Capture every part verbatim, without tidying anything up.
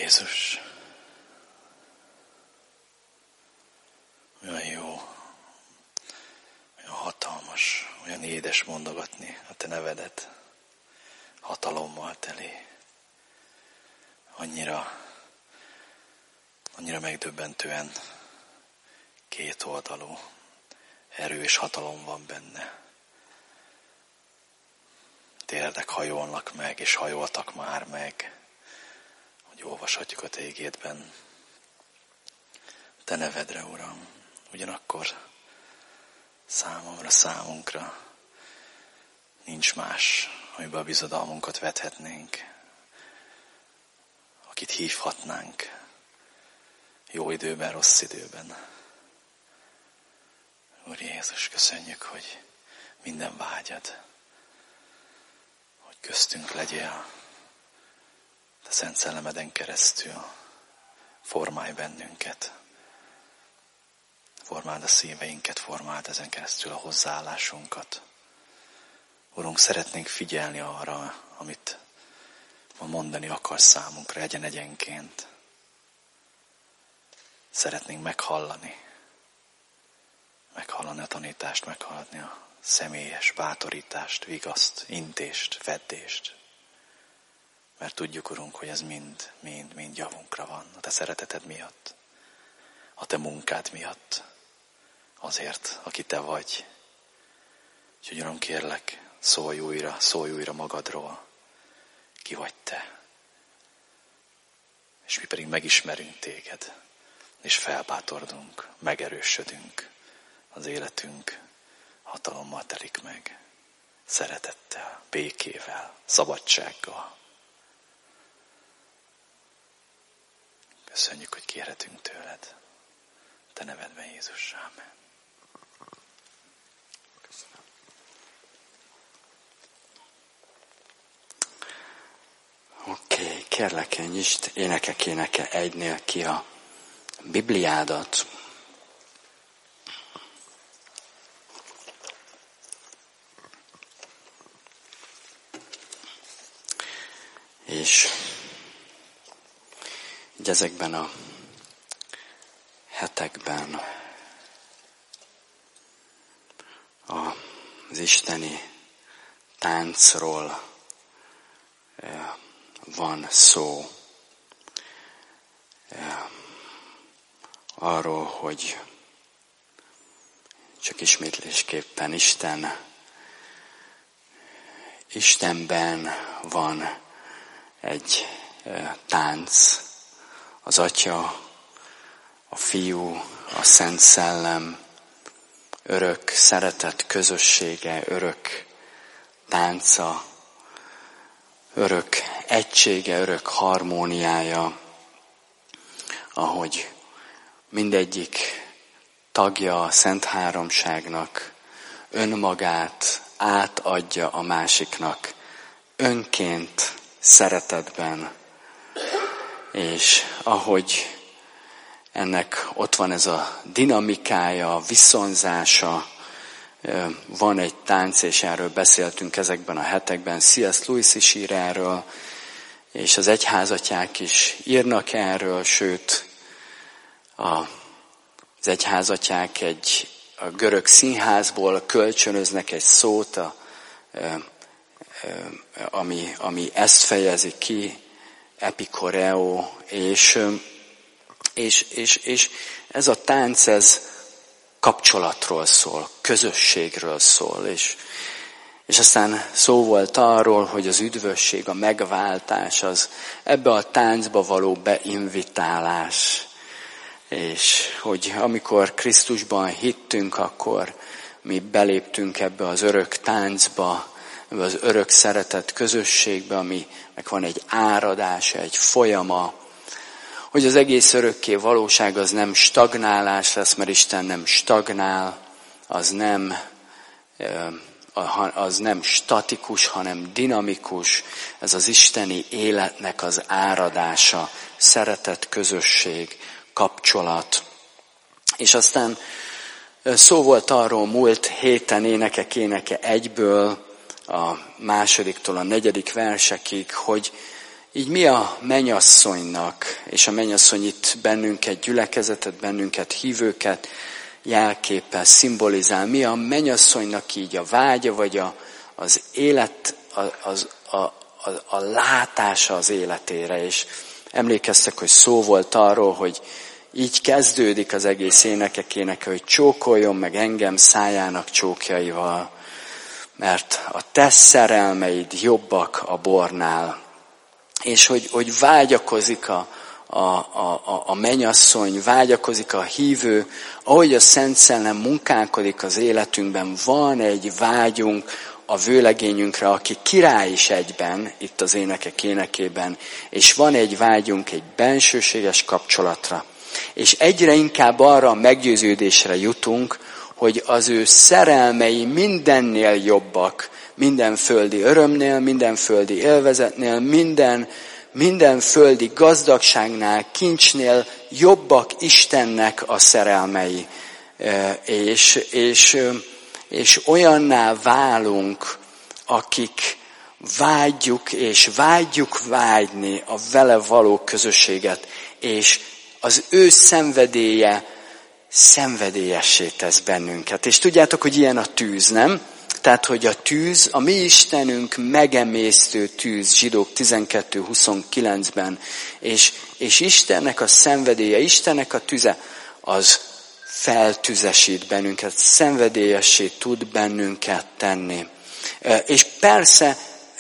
Jézus, olyan jó, olyan hatalmas, olyan édes mondogatni a te nevedet, hatalommal teli. Annyira, annyira megdöbbentően kétoldalú erő és hatalom van benne. Térdek hajolnak meg, és hajoltak már meg, hogy olvashatjuk a te igédben. Te nevedre, Uram, ugyanakkor számomra, számunkra nincs más, amiben a bizodalmunkat vethetnénk, akit hívhatnánk jó időben, rossz időben. Úr Jézus, köszönjük, hogy minden vágyad, hogy köztünk legyél, te Szent Szellemeden keresztül, formálj bennünket, formáld a szíveinket, formáld ezen keresztül a hozzáállásunkat. Urunk, szeretnénk figyelni arra, amit ma mondani akarsz számunkra egyen-egyenként. Szeretnénk meghallani, meghallani a tanítást, meghallani a személyes bátorítást, vigaszt, intést, feddést. Mert tudjuk, Urunk, hogy ez mind, mind, mind javunkra van. A te szereteted miatt, a te munkád miatt, azért, aki te vagy. Úgyhogy, Uram, kérlek, szólj újra, szólj újra magadról, ki vagy te. És mi pedig megismerünk téged, és felbátorodunk, megerősödünk, az életünk hatalommal telik meg, szeretettel, békével, szabadsággal. Köszönjük, hogy kérhetünk tőled. Te nevedben, Jézus. Ámen. Köszönöm. Oké, okay, kérlek, nyisd énekek éneke egynél ki a Bibliádat. És így ezekben a hetekben az isteni táncról van szó. Arról, hogy csak ismétlésképpen Isten, Istenben van egy tánc, az Atya, a Fiú, a Szent Szellem örök szeretet közössége, örök tánca, örök egysége, örök harmóniája, ahogy mindegyik tagja a Szent Háromságnak önmagát átadja a másiknak önként, szeretetben, és ahogy ennek ott van ez a dinamikája, a viszonzása, van egy tánc, és erről beszéltünk ezekben a hetekben, C S Lewis is ír erről, és az egyházatják is írnak erről, sőt, az egyházatják egy a görög színházból kölcsönöznek egy szót, a, ami, ami ezt fejezi ki, epikoreo, és, és, és, és ez a tánc, ez kapcsolatról szól, közösségről szól, és, és aztán szó volt arról, hogy az üdvösség, a megváltás, az ebbe a táncba való beinvitálás, és hogy amikor Krisztusban hittünk, akkor mi beléptünk ebbe az örök táncba, ebbe az örök szeretet közösségbe, aminek van egy áradása, egy folyama, hogy az egész örökké valóság az nem stagnálás lesz, mert Isten nem stagnál, az nem, az nem statikus, hanem dinamikus, ez az isteni életnek az áradása, szeretet, közösség, kapcsolat. És aztán szó volt arról múlt héten énekek éneke egyből, a másodiktól a negyedik versekig, hogy így mi a mennyasszonynak, és a mennyasszony itt bennünket, gyülekezetet, bennünket, hívőket jelképel, szimbolizál, mi a mennyasszonynak így a vágya, vagy a, az élet, a, az, a, a, a látása az életére. És emlékeztek, hogy szó volt arról, hogy így kezdődik az egész énekek éneke, hogy csókoljon meg engem szájának csókjaival, mert a te szerelmeid jobbak a bornál. És hogy, hogy vágyakozik a, a, a, a mennyasszony, vágyakozik a hívő, ahogy a Szent Szellem munkálkodik az életünkben, van egy vágyunk a vőlegényünkre, aki király is egyben, itt az énekek énekében, és van egy vágyunk egy bensőséges kapcsolatra. És egyre inkább arra a meggyőződésre jutunk, hogy az ő szerelmei mindennél jobbak, minden földi örömnél, minden földi élvezetnél, minden, minden földi gazdagságnál, kincsnél jobbak Istennek a szerelmei. És, és, és olyanná válunk, akik vágyjuk és vágyjuk vágyni a vele való közösséget, és az ő szenvedélye szenvedélyessé tesz bennünket. És tudjátok, hogy ilyen a tűz, nem? Tehát, hogy a tűz, a mi Istenünk megemésztő tűz, Zsidók tizenkettő huszonkilencben, és, és Istennek a szenvedélye, Istennek a tüze, az feltüzesít bennünket, szenvedélyessé tud bennünket tenni. És persze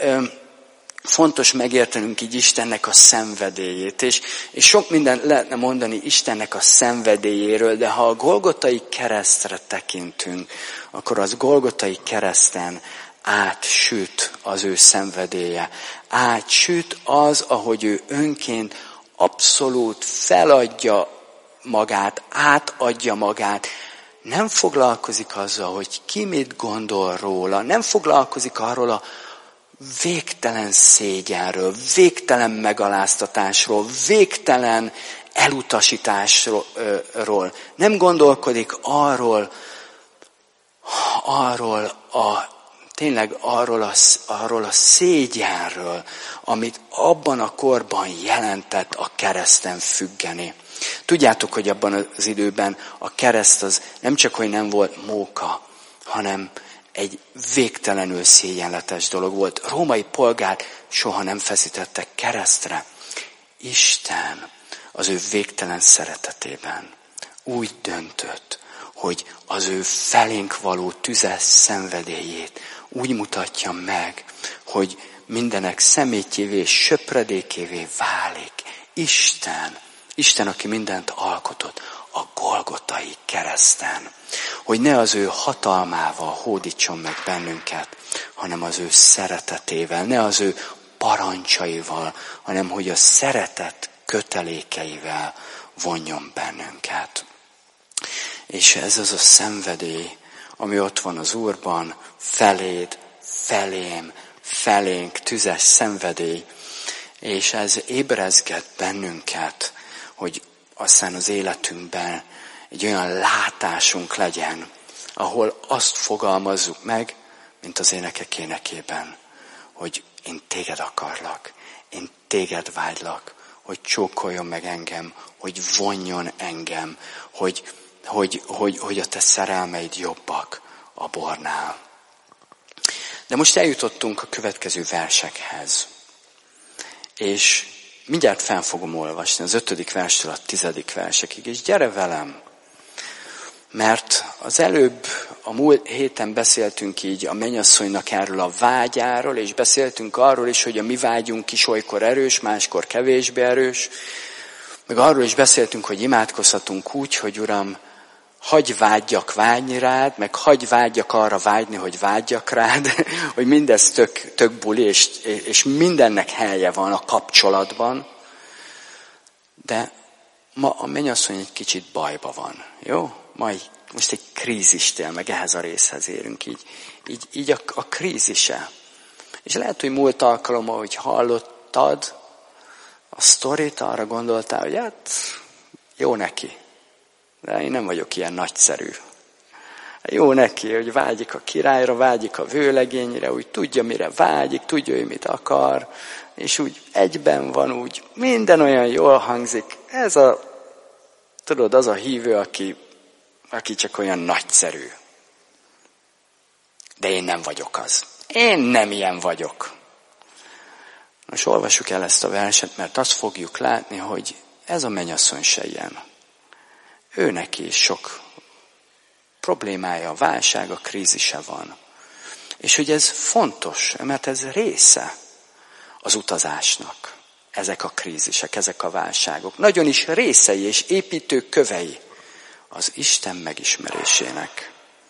fontos megértenünk így Istennek a szenvedélyét, és, és sok mindent lehetne mondani Istennek a szenvedélyéről, de ha a Golgotai keresztre tekintünk, akkor az Golgotai kereszten átsüt az ő szenvedélye. Átsüt az, ahogy ő önként abszolút feladja magát, átadja magát, nem foglalkozik azzal, hogy ki mit gondol róla, nem foglalkozik arról a végtelen szégyenről, végtelen megaláztatásról, végtelen elutasításról. Nem gondolkodik arról, arról a, tényleg arról a, arról a szégyenről, amit abban a korban jelentett a kereszten függeni. Tudjátok, hogy abban az időben a kereszt az nem csak, hogy nem volt móka, hanem egy végtelenül szégyenletes dolog volt. Római polgár soha nem feszítettek keresztre. Isten az ő végtelen szeretetében úgy döntött, hogy az ő felénk való tüzes szenvedélyét úgy mutatja meg, hogy mindenek szemétjévé és söpredékévé válik. Isten, Isten, aki mindent alkotott, a Golgotai kereszten, hogy ne az ő hatalmával hódítson meg bennünket, hanem az ő szeretetével, ne az ő parancsaival, hanem hogy a szeretet kötelékeivel vonjon bennünket. És ez az a szenvedély, ami ott van az Úrban, feléd, felém, felénk, tüzes szenvedély, és ez ébrezget bennünket, hogy aztán az életünkben egy olyan látásunk legyen, ahol azt fogalmazzuk meg, mint az énekek énekében, hogy én téged akarlak, én téged vágylak, hogy csókoljon meg engem, hogy vonjon engem, hogy, hogy, hogy, hogy a te szerelmeid jobbak a bornál. De most eljutottunk a következő versekhez, és mindjárt fel fogom olvasni az ötödik verstől a tizedik versekig, és gyere velem, mert az előbb, a múlt héten beszéltünk így a mennyasszonynak erről a vágyáról, és beszéltünk arról is, hogy a mi vágyunk is olykor erős, máskor kevésbé erős, meg arról is beszéltünk, hogy imádkozhatunk úgy, hogy Uram, hagyj vágyjak vágyni rád, meg hagyj vágyjak arra vágyni, hogy vágyjak rád, hogy mindez tök, tök buli, és, és mindennek helye van a kapcsolatban. De ma a mennyasszony egy kicsit bajba van, jó? Majd most egy krízistél, meg ehhez a részhez érünk így. Így, így a, a krízise. És lehet, hogy múlt alkalommal, hogy hallottad a sztorit, arra gondoltál, hogy hát jó neki. De én nem vagyok ilyen nagyszerű. Jó neki, hogy vágyik a királyra, vágyik a vőlegényre, úgy tudja, mire vágyik, tudja, hogy mit akar, és úgy egyben van, úgy minden olyan jól hangzik. Ez a, tudod, az a hívő, aki, aki csak olyan nagyszerű. De én nem vagyok az. Én nem ilyen vagyok. Most olvassuk el ezt a verset, mert azt fogjuk látni, hogy ez a mennyasszony se ilyen. Ő neki is sok problémája, válsága, krízise van. És hogy ez fontos, mert ez része az utazásnak. Ezek a krízisek, ezek a válságok. Nagyon is részei és építő kövei az Isten megismerésének.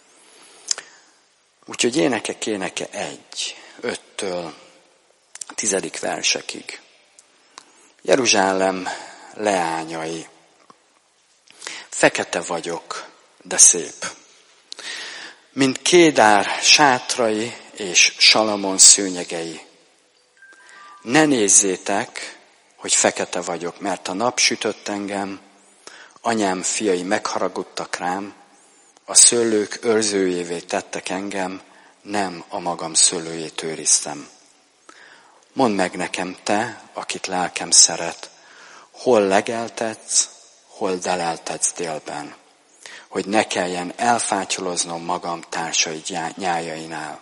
Úgyhogy énekek éneke egy, öttől tizedik versekig. Jeruzsálem leányai. Fekete vagyok, de szép. Mint Kédár sátrai és Salamon szőnyegei. Ne nézzétek, hogy fekete vagyok, mert a nap sütött engem, anyám fiai megharagudtak rám, a szőlők őrzőjévé tettek engem, nem a magam szőlőjét őriztem. Mondd meg nekem te, akit lelkem szeret, hol legeltetsz, hol deleltetsz délben, hogy ne kelljen elfátyoloznom magam társai nyájainál.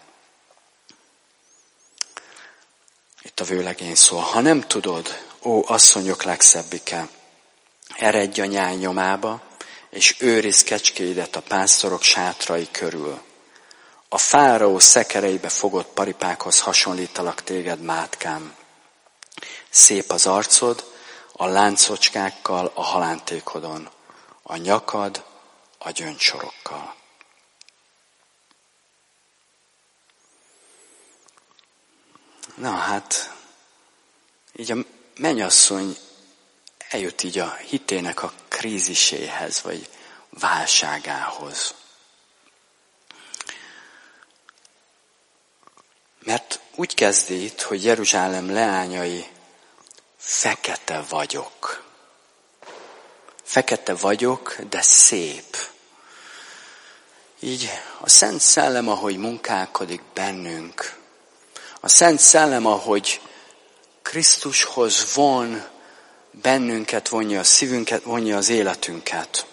Itt a vőlegény szól, ha nem tudod, ó asszonyok legszebbike, eredj a nyáj nyomába, és őrizd kecskéidet a pásztorok sátrai körül. A fáraó szekereibe fogott paripákhoz hasonlítalak téged, mátkám. Szép az arcod, a láncocskákkal a halántékodon, a nyakad a gyöngysorokkal. Na hát, így a mennyasszony eljött így a hitének a kríziséhez, vagy válságához. Mert úgy kezdi itt, hogy Jeruzsálem leányai, fekete vagyok. Fekete vagyok, de szép. Így a Szent Szellem, ahogy munkálkodik bennünk, a Szent Szellem, ahogy Krisztushoz von bennünket, vonja a szívünket, vonja az életünket.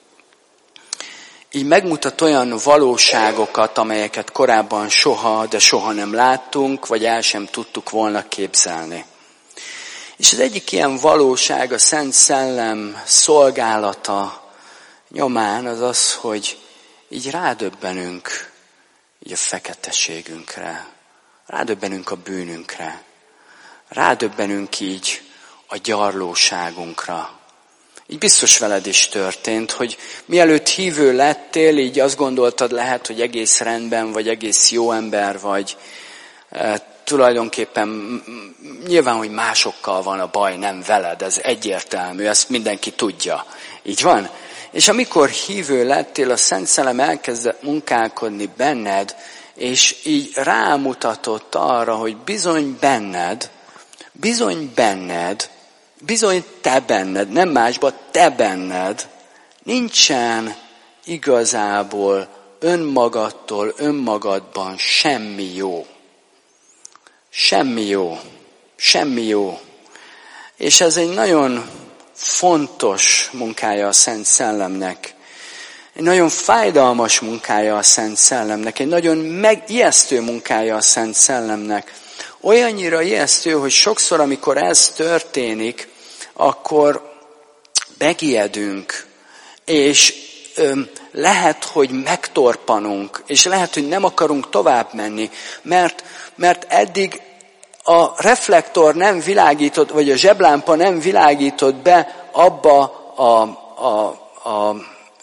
Így megmutat olyan valóságokat, amelyeket korábban soha, de soha nem láttunk, vagy el sem tudtuk volna képzelni. És az egyik ilyen valóság a Szent Szellem szolgálata nyomán az az, hogy így rádöbbenünk így a feketeségünkre, rádöbbenünk a bűnünkre, rádöbbenünk így a gyarlóságunkra. Így biztos veled is történt, hogy mielőtt hívő lettél, így azt gondoltad lehet, hogy egész rendben, vagy egész jó ember vagy. E, tulajdonképpen nyilván, hogy másokkal van a baj, nem veled, ez egyértelmű, ezt mindenki tudja. Így van? És amikor hívő lettél, a Szent Szellem elkezdett munkálkodni benned, és így rámutatott arra, hogy bizony benned, bizony benned, bizony te benned, nem másban, te benned, nincsen igazából önmagadtól, önmagadban semmi jó. Semmi jó. Semmi jó. És ez egy nagyon fontos munkája a Szent Szellemnek. Egy nagyon fájdalmas munkája a Szent Szellemnek. Egy nagyon megijesztő munkája a Szent Szellemnek. Olyannyira ijesztő, hogy sokszor, amikor ez történik, akkor megijedünk, és ö, lehet, hogy megtorpanunk, és lehet, hogy nem akarunk tovább menni, mert, mert eddig a reflektor nem világított, vagy a zseblámpa nem világított be abba a, a, a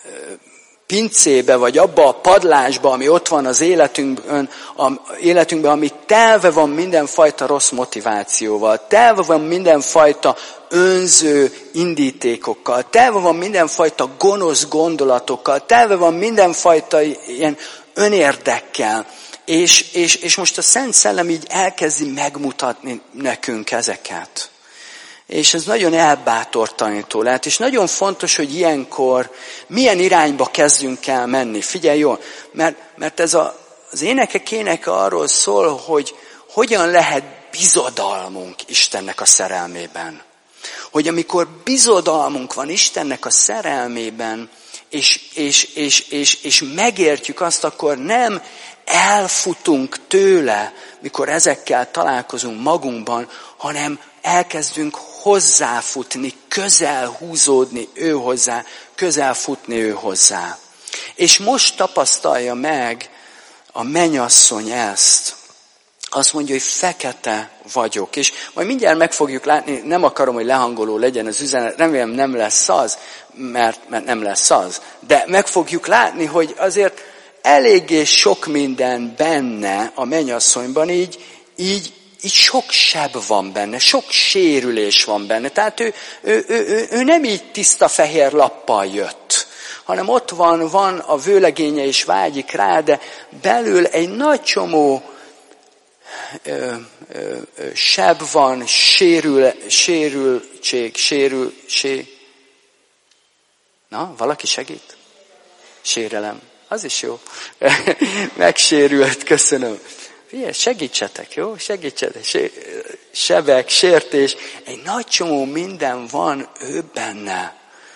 pincébe, vagy abba a padlásba, ami ott van az életünkben, a életünkben, ami telve van mindenfajta rossz motivációval, telve van mindenfajta önző indítékokkal, telve van mindenfajta gonosz gondolatokkal, telve van mindenfajta ilyen önérdekkel, és, és, és most a Szent Szellem így elkezdi megmutatni nekünk ezeket. És ez nagyon elbátortalanító lehet, és nagyon fontos, hogy ilyenkor milyen irányba kezdjünk el menni. Figyelj jól, mert, mert ez a, az énekek éneke arról szól, hogy hogyan lehet bizodalmunk Istennek a szerelmében. Hogy amikor bizodalmunk van Istennek a szerelmében, és, és, és, és, és megértjük azt, akkor nem elfutunk tőle, mikor ezekkel találkozunk magunkban, hanem elkezdünk hozzáfutni, közel húzódni ő hozzá, közel futni ő hozzá. És most tapasztalja meg a mennyasszony ezt. Azt mondja, hogy fekete vagyok. És majd mindjárt meg fogjuk látni, nem akarom, hogy lehangoló legyen az üzenet, remélem nem lesz az, mert, mert nem lesz az. De meg fogjuk látni, hogy azért eléggé sok minden benne a mennyasszonyban, így, így, így sok seb van benne, sok sérülés van benne. Tehát ő, ő, ő, ő, ő nem így tiszta fehér lappal jött, hanem ott van, van a vőlegénye és vágyik rá, de belül egy nagy csomó Ö, ö, ö, seb van, sérül, sérültség, sérül, sé... Na, valaki segít? Sérelem. Az is jó. Megsérült, köszönöm. Figyelj, segítsetek, jó? Segítsetek. Sebek, sértés. Egy nagy csomó minden van ő benne.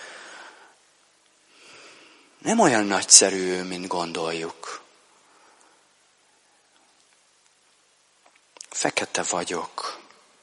Nem olyan nagyszerű, mint gondoljuk. Fekete vagyok.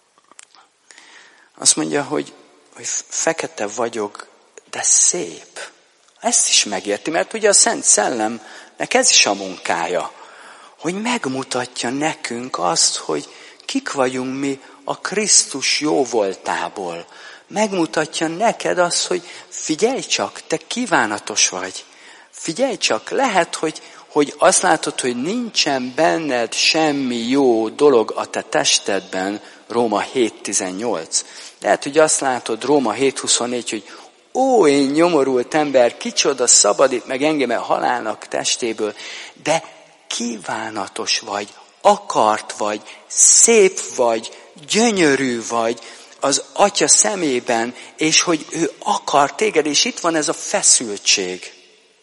Azt mondja, hogy, hogy fekete vagyok, de szép. Ezt is megérti, mert ugye a Szent Szellemnek ez is a munkája, hogy megmutatja nekünk azt, hogy kik vagyunk mi a Krisztus jóvoltából. Megmutatja neked azt, hogy figyelj csak, te kívánatos vagy. Figyelj csak, lehet, hogy hogy azt látod, hogy nincsen benned semmi jó dolog a te testedben, Róma hét tizennyolc. Lehet, hogy azt látod Róma hét huszonnégy, hogy ó, én nyomorult ember, kicsoda szabadít meg engem a halálnak testéből, de kívánatos vagy, akart vagy, szép vagy, gyönyörű vagy az Atya szemében, és hogy ő akar téged, és itt van ez a feszültség.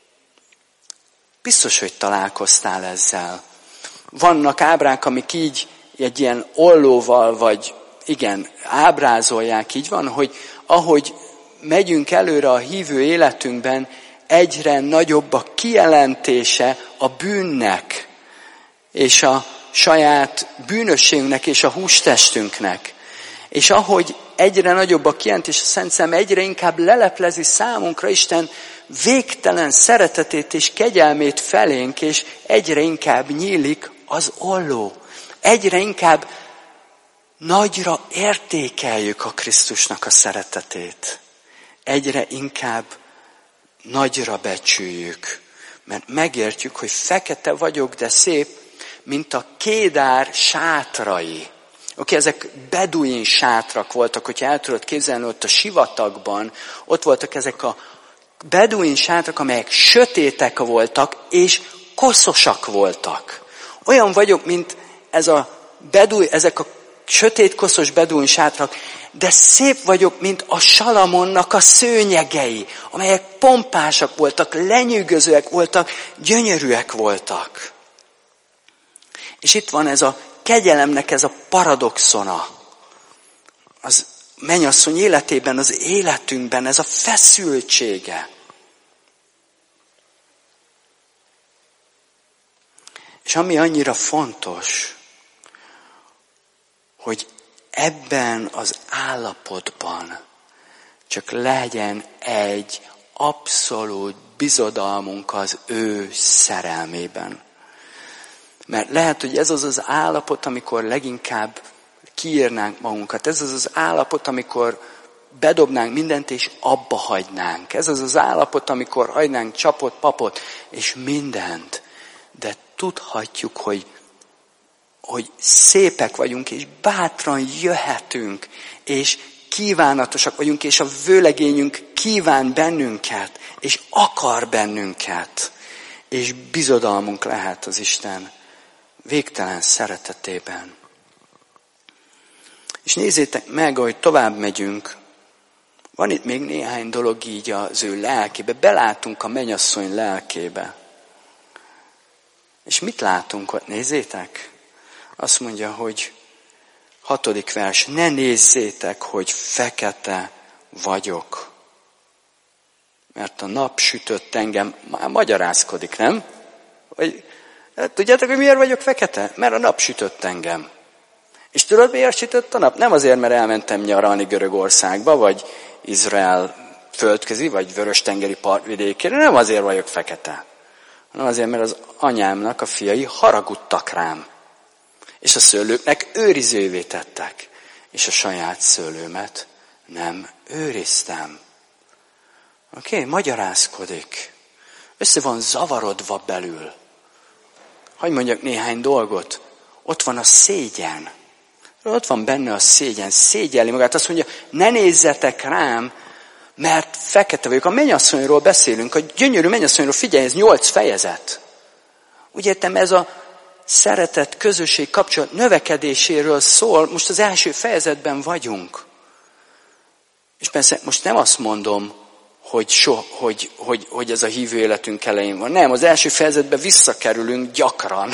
Biztos, hogy találkoztál ezzel. Vannak ábrák, amik így egy ilyen ollóval, vagy igen, ábrázolják. Így van, hogy ahogy megyünk előre a hívő életünkben, egyre nagyobb a kijelentése a bűnnek, és a saját bűnösségünknek, és a hústestünknek. És ahogy egyre nagyobb a kijelentés, a Szent Szellem egyre inkább leleplezi számunkra Isten végtelen szeretetét és kegyelmét felénk, és egyre inkább nyílik az olló. Egyre inkább nagyra értékeljük a Krisztusnak a szeretetét. Egyre inkább nagyra becsüljük, mert megértjük, hogy fekete vagyok, de szép, mint a Kédár sátrai. Oké, okay, ezek beduin sátrak voltak, hogyha el tudod képzelni, ott a sivatagban, ott voltak ezek a beduin sátrak, amelyek sötétek voltak, és koszosak voltak. Olyan vagyok, mint ez a beduin, ezek a sötét, koszos beduin sátrak, de szép vagyok, mint a Salamonnak a szőnyegei, amelyek pompásak voltak, lenyűgözőek voltak, gyönyörűek voltak. És itt van ez a kegyelemnek ez a paradoxona. Az mennyasszony életében, az életünkben ez a feszültsége. És ami annyira fontos, hogy ebben az állapotban csak legyen egy abszolút bizodalmunk az ő szerelmében. Mert lehet, hogy ez az az állapot, amikor leginkább kiírnánk magunkat. Ez az az állapot, amikor bedobnánk mindent, és abba hagynánk. Ez az az állapot, amikor hagynánk csapot, papot, és mindent. De tudhatjuk, hogy, hogy szépek vagyunk, és bátran jöhetünk, és kívánatosak vagyunk, és a vőlegényünk kíván bennünket, és akar bennünket, és bizodalmunk lehet az Isten végtelen szeretetében. És nézzétek meg, ahogy tovább megyünk, van itt még néhány dolog így az ő lelkébe. Belátunk a mennyasszony lelkébe. És mit látunk ott? Nézzétek! Azt mondja, hogy hatodik vers, ne nézzétek, hogy fekete vagyok. Mert a nap sütött engem, már magyarázkodik, nem? Vagy, tudjátok, hogy miért vagyok fekete? Mert a nap sütött engem. És tudod, miért sütött a nap? Nem azért, mert elmentem nyaralni Görögországba, vagy Izrael földközi, vagy Vörös-tengeri partvidékére, nem azért vagyok fekete. Hanem azért, mert az anyámnak a fiai haragudtak rám. És a szőlőknek őrizővé tettek. És a saját szőlőmet nem őriztem. Oké, okay? Magyarázkodik. Össze van zavarodva belül. Hadd mondjak néhány dolgot. Ott van a szégyen. Ott van benne a szégyen. Szégyelli magát. Azt mondja, ne nézzetek rám, mert fekete vagyok. A mennyasszonyról beszélünk, a gyönyörű mennyasszonyról, figyelj, ez nyolc fejezet. Úgy értem, ez a szeretet, közösség, kapcsolat növekedéséről szól. Most az első fejezetben vagyunk. És persze most nem azt mondom, hogy, so, hogy, hogy, hogy ez a hívő életünk elején van. Nem, az első fejezetben visszakerülünk gyakran.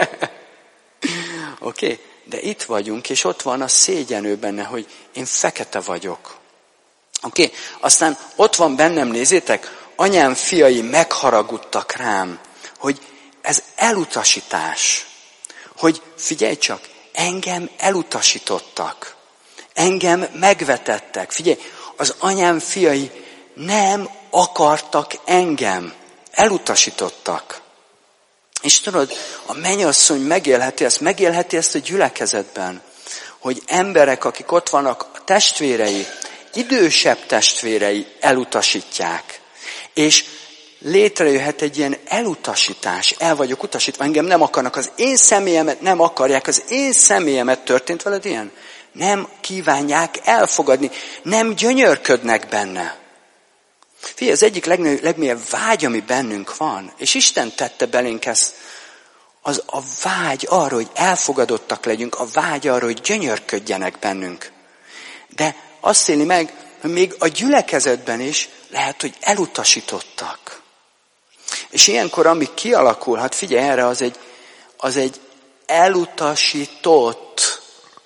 Oké? Okay? De itt vagyunk, és ott van a szégyenő benne, hogy én fekete vagyok. Oké? Okay? Aztán ott van bennem, nézzétek, anyám fiai megharagudtak rám, hogy ez elutasítás. Hogy figyelj csak, engem elutasítottak. Engem megvetettek. Figyelj, az anyám fiai nem akartak engem. Elutasítottak. És tudod, a mennyasszony megélheti ezt, megélheti ezt a gyülekezetben, hogy emberek, akik ott vannak, a testvérei, idősebb testvérei elutasítják. És létrejöhet egy ilyen elutasítás. El vagyok utasítva, engem nem akarnak, az én személyemet nem akarják, az én személyemet. Történt veled ilyen? Nem kívánják elfogadni, nem gyönyörködnek benne. Figyelj, az egyik legnagyobb, legmélyebb vágy, ami bennünk van, és Isten tette belénk ezt, az a vágy arra, hogy elfogadottak legyünk, a vágy arra, hogy gyönyörködjenek bennünk. De azt éli meg, hogy még a gyülekezetben is lehet, hogy elutasítottak. És ilyenkor, ami kialakulhat, figyelj erre, az egy, az egy elutasított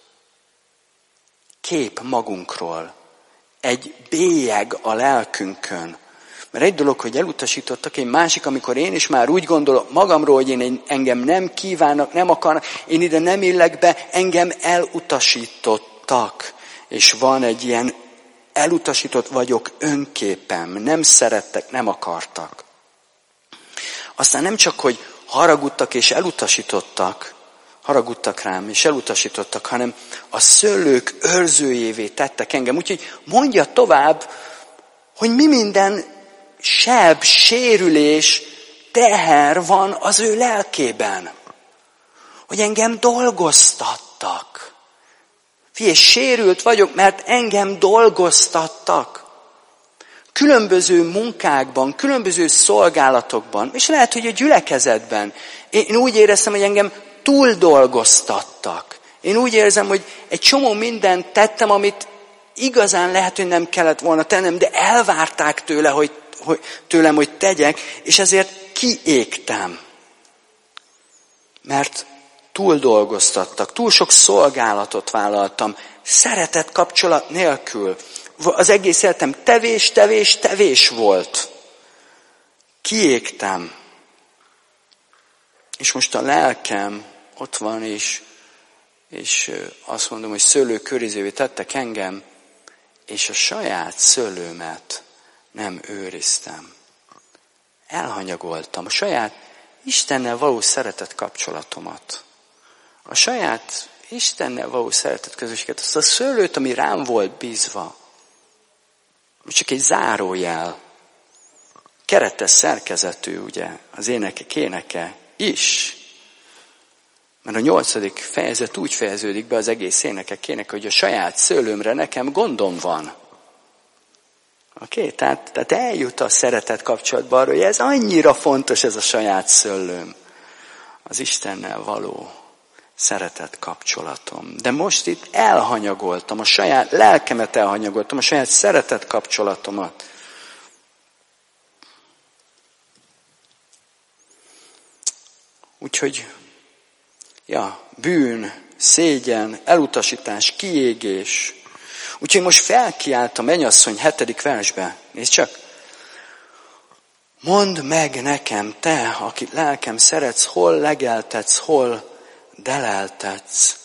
kép magunkról. Egy bélyeg a lelkünkön. Mert egy dolog, hogy elutasítottak, egy másik, amikor én is már úgy gondolok magamról, hogy én engem nem kívánnak, nem akarnak, én ide nem illek be, engem elutasítottak. És van egy ilyen elutasított vagyok önképem, nem szerettek, nem akartak. Aztán nem csak, hogy haragudtak és elutasítottak, haragudtak rám és elutasítottak, hanem a szőlők őrzőjévé tettek engem. Úgyhogy mondja tovább, hogy mi minden seb, sérülés, teher van az ő lelkében. Hogy engem dolgoztattak. Figyelj, sérült vagyok, mert engem dolgoztattak. Különböző munkákban, különböző szolgálatokban, és lehet, hogy a gyülekezetben. Én úgy éreztem, hogy engem túl dolgoztattak. Én úgy érzem, hogy egy csomó mindent tettem, amit igazán lehet, hogy nem kellett volna tennem, de elvárták tőle, hogy, hogy, tőlem, hogy tegyek, és ezért kiégtem. Mert túl dolgoztattak, túl sok szolgálatot vállaltam, szeretet kapcsolat nélkül. Az egész életem tevés, tevés, tevés volt. Kiégtem. És most a lelkem ott van, és, és azt mondom, hogy szőlő körizévé tettek engem, és a saját szőlőmet nem őriztem. Elhanyagoltam a saját Istennel való szeretet kapcsolatomat. A saját Istennel való szeretet közösséget, azt a szőlőt, ami rám volt bízva. Csak egy zárójel. Keretes szerkezetű, ugye, az énekek éneke is. Mert a nyolcadik fejezet úgy fejeződik be az egész énekek éneke, hogy a saját szőlőmre nekem gondom van. Oké? Okay? Tehát, tehát eljut a szeretet kapcsolatban arra, hogy ez annyira fontos, ez a saját szőlőm. Az Istennel való szeretet kapcsolatom. De most itt elhanyagoltam, a saját lelkemet elhanyagoltam, a saját szeretet kapcsolatomat. Úgyhogy, ja, bűn, szégyen, elutasítás, kiégés. Úgyhogy most felkiált a mennyasszony hetedik versbe. Nézd csak! Mondd meg nekem, te, akit lelkem szeretsz, hol legeltetsz, hol deleltetsz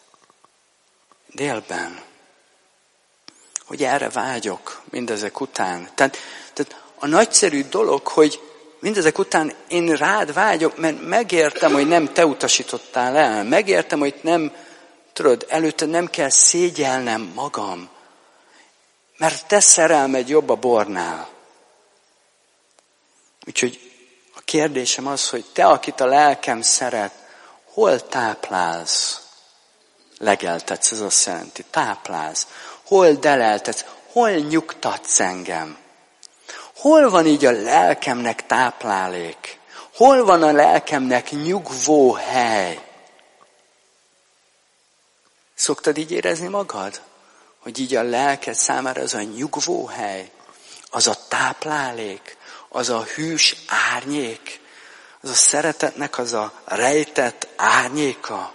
délben. Hogy erre vágyok mindezek után. Tehát, tehát a nagyszerű dolog, hogy mindezek után én rád vágyok, mert megértem, hogy nem te utasítottál el. Megértem, hogy nem, tudod, előtte nem kell szégyelnem magam. Mert te szerelmed jobb a bornál. Úgyhogy a kérdésem az, hogy te, akit a lelkem szeret, hol táplálsz? Legeltetsz, ez azt jelenti. Táplálsz. Hol deleltetsz? Hol nyugtatsz engem? Hol van így a lelkemnek táplálék? Hol van a lelkemnek nyugvó hely? Szoktad így érezni magad? Hogy így a lelked számára az a nyugvó hely, az a táplálék, az a hűs árnyék, az a szeretetnek az a rejtett árnyéka.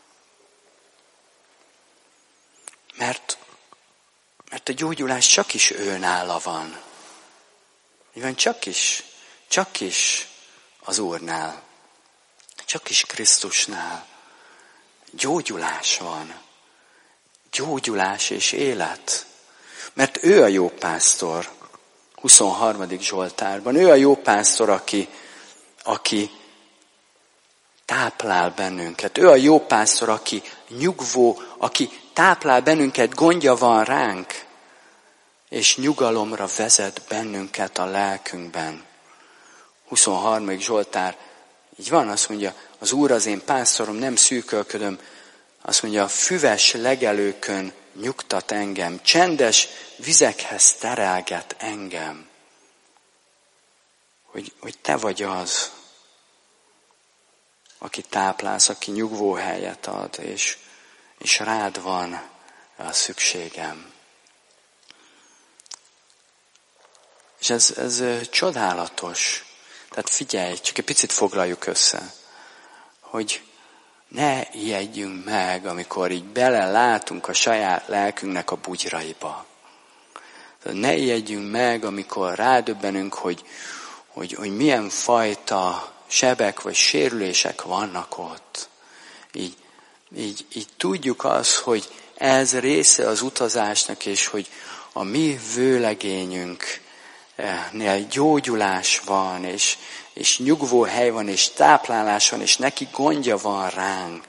Mert, mert a gyógyulás csak is ő nála van. Mivel csak is, csak is az Úrnál, csak is Krisztusnál. Gyógyulás van. Gyógyulás és élet. Mert ő a jó pásztor. huszonharmadik Zsoltárban. Ő a jó pásztor, aki, aki táplál bennünket. Ő a jó pásztor, aki nyugvó, aki táplál bennünket, gondja van ránk, és nyugalomra vezet bennünket a lelkünkben. huszonharmadik Zsoltár, így van, azt mondja, az Úr az én pásztorom, nem szűkölködöm, azt mondja, a füves legelőkön nyugtat engem, csendes vizekhez terelget engem. Hogy, hogy te vagy az, aki táplálsz, aki nyugvó helyet ad, és, és rád van a szükségem. És ez, ez csodálatos. Tehát figyelj, csak egy picit foglaljuk össze, hogy ne ijedjünk meg, amikor így belelátunk a saját lelkünknek a bugyraiba. Ne ijedjünk meg, amikor rádöbbenünk, hogy, hogy, hogy milyen fajta sebek vagy sérülések vannak ott. Így, így, így tudjuk azt, hogy ez része az utazásnak, és hogy a mi vőlegényünknél gyógyulás van, és, és nyugvó hely van, és táplálás van, és neki gondja van ránk.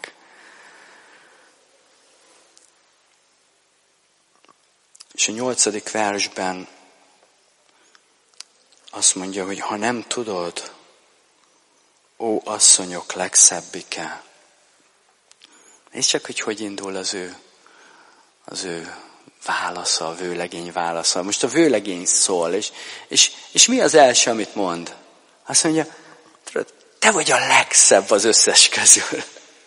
És a nyolcadik versben azt mondja, hogy ha nem tudod, ó asszonyok legszebbike. És csak, hogy hogy indul az ő, az ő válasza, a vőlegény válasza. Most a vőlegény szól, és, és, és mi az első, amit mond? Azt mondja, te vagy a legszebb az összes közül.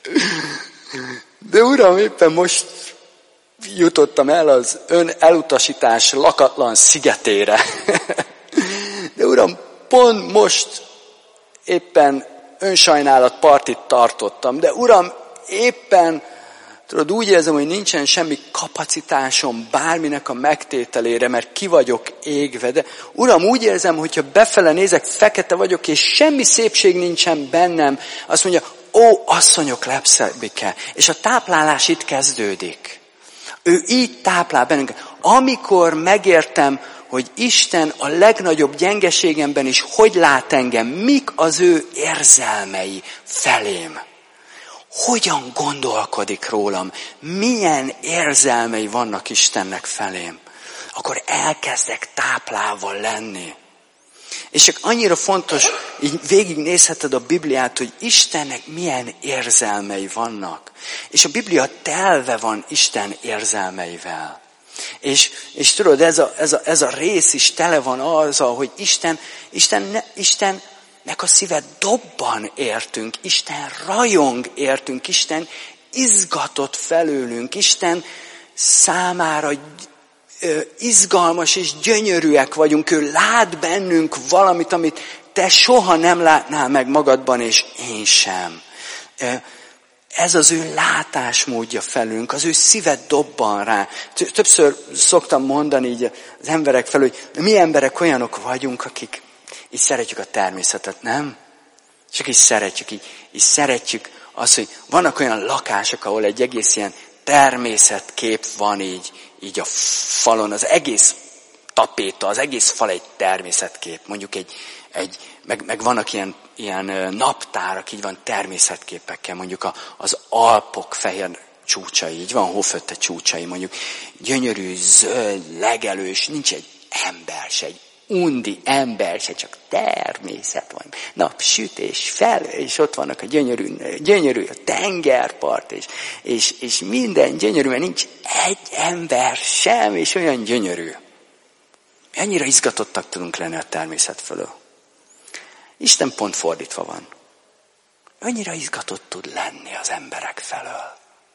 De Uram, éppen most jutottam el az ön elutasítás lakatlan szigetére. De Uram, pont most éppen önsajnálat partit tartottam. De Uram, éppen tudod, úgy érzem, hogy nincsen semmi kapacitásom bárminek a megtételére, mert ki vagyok égve. De Uram, úgy érzem, hogyha befele nézek, fekete vagyok, és semmi szépség nincsen bennem. Azt mondja, ó, asszonyok legszebbike. És a táplálás itt kezdődik. Ő így táplál bennünket. Amikor megértem, hogy Isten a legnagyobb gyengeségemben is hogy lát engem, mik az ő érzelmei felém. Hogyan gondolkodik rólam, milyen érzelmei vannak Istennek felém, akkor elkezdek táplálva lenni. És csak annyira fontos, így végignézheted a Bibliát, hogy Istennek milyen érzelmei vannak. És a Biblia telve van Isten érzelmeivel. És, és tudod, ez a, ez, a, ez a rész is tele van azzal, hogy Isten, Isten, Isten Istennek a szíve dobban értünk, Isten rajong értünk, Isten izgatott felőlünk, Isten számára izgalmas és gyönyörűek vagyunk, ő lát bennünk valamit, amit te soha nem látnál meg magadban, és én sem. Ez az ő látásmódja felünk, az ő szíve dobban rá. Többször szoktam mondani így az emberek felől, hogy mi emberek olyanok vagyunk, akik így szeretjük a természetet, nem? Csak így szeretjük, így, így szeretjük azt, hogy vannak olyan lakások, ahol egy egész ilyen természetkép van így, így a falon, az egész tapéta, az egész fal egy természetkép. Mondjuk egy, egy meg, meg vannak ilyen, ilyen naptárak, így van természetképekkel, mondjuk a, az Alpok fehér csúcsai, így van Hófötte csúcsai, mondjuk gyönyörű, zöld, legelős, nincs egy ember se, egy undi ember se, csak természet van. Napsütés, fel, és ott vannak a gyönyörű, gyönyörű a tengerpart, és, és, és minden gyönyörű, mert nincs egy ember sem, és olyan gyönyörű. Ennyire izgatottak tudunk lenni a természet fölől. Isten pont fordítva van. Annyira izgatott tud lenni az emberek felől.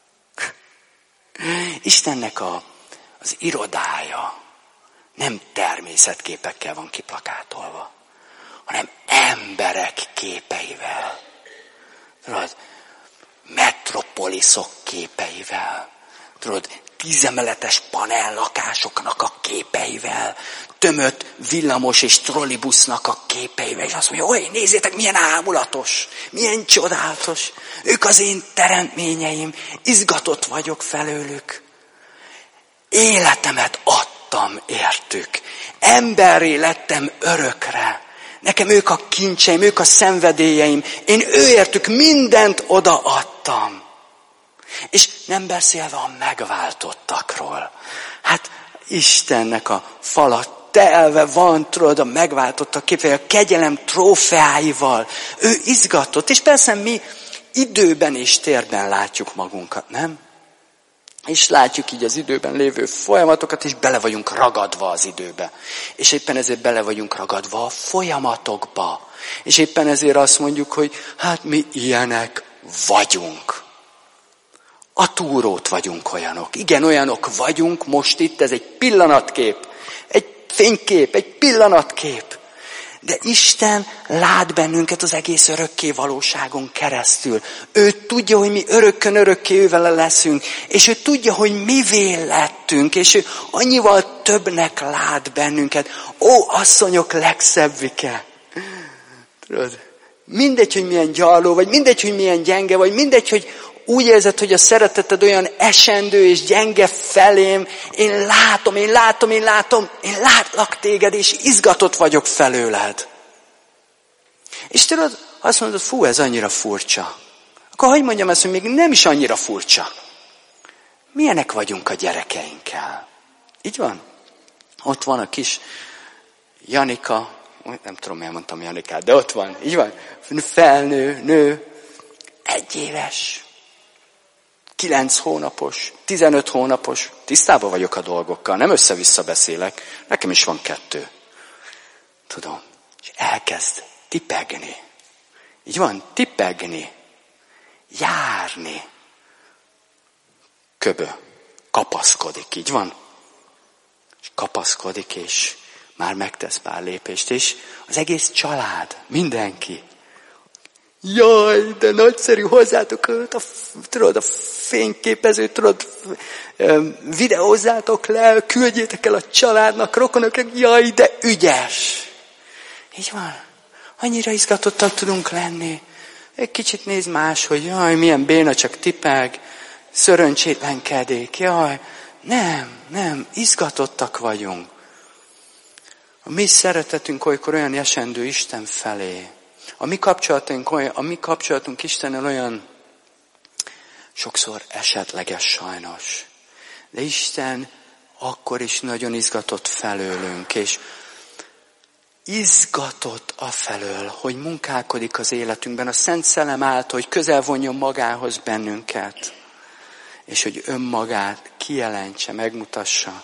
Istennek a, az irodája nem természetképekkel van kiplakátolva, hanem emberek képeivel. Tudod, metropoliszok képeivel. Tudod, tízemeletes panellakásoknak a képeivel, tömött villamos és trollibusznak a képeivel, és azt mondja, oly, nézzétek, milyen ámulatos, milyen csodálatos, ők az én teremtményeim, izgatott vagyok felőlük. Életemet adtam értük, emberré lettem örökre, nekem ők a kincseim, ők a szenvedélyeim, én őértük mindent odaadtam. És nem beszélve a megváltottakról. Hát Istennek a fala telve van, tudod, a megváltottak képvel, a kegyelem trófeáival. Ő izgatott, és persze mi időben és térben látjuk magunkat, nem? És látjuk így az időben lévő folyamatokat, és bele vagyunk ragadva az időbe. És éppen ezért bele vagyunk ragadva a folyamatokba. És éppen ezért azt mondjuk, hogy hát mi ilyenek vagyunk. A túrót vagyunk olyanok. Igen, olyanok vagyunk most itt, ez egy pillanatkép. Egy fénykép, egy pillanatkép. De Isten lát bennünket az egész örökké valóságon keresztül. Ő tudja, hogy mi örökkön örökké ővele leszünk. És ő tudja, hogy mivé lettünk. És ő annyival többnek lát bennünket. Ó, asszonyok legszebbike! Tudod, mindegy, hogy milyen gyarló vagy, mindegy, hogy milyen gyenge vagy, mindegy, hogy úgy érzed, hogy a szereteted olyan esendő és gyenge felém, én látom, én látom, én látom, én látlak téged, és izgatott vagyok felőled. És tudod, azt mondod, fú, ez annyira furcsa. Akkor hogy mondjam ezt, hogy még nem is annyira furcsa. Milyenek vagyunk a gyerekeinkkel? Így van? Ott van a kis Janika, nem tudom, elmondtam Janikát, de ott van, így van, felnő, nő, egy éves. Kilenc hónapos, tizenöt hónapos, tisztában vagyok a dolgokkal, nem össze-vissza beszélek, nekem is van kettő. Tudom, és elkezd tipegni. Így van, tipegni, járni. Köbö, kapaszkodik, így van. És kapaszkodik, és már megtesz pár lépést, és az egész család, mindenki. Jaj, de nagyszerű hozzátok, a, tudod, a fényképezőt, tudod, videózzátok le, küldjétek el a családnak, rokonoknak, jaj, de ügyes. Így van. Annyira izgatottak tudunk lenni. Egy kicsit néz más, hogy jaj, milyen béna, csak tipeg, szöröncsétlenkedik, jaj. Nem, nem, izgatottak vagyunk. A mi szeretetünk olykor olyan esendő Isten felé. A mi kapcsolatunk, olyan, a mi kapcsolatunk Istennel olyan sokszor esetleges sajnos. De Isten akkor is nagyon izgatott felőlünk, és izgatott afelől, hogy munkálkodik az életünkben, a Szent Szellem által, hogy közel vonjon magához bennünket, és hogy önmagát kijelentse, megmutassa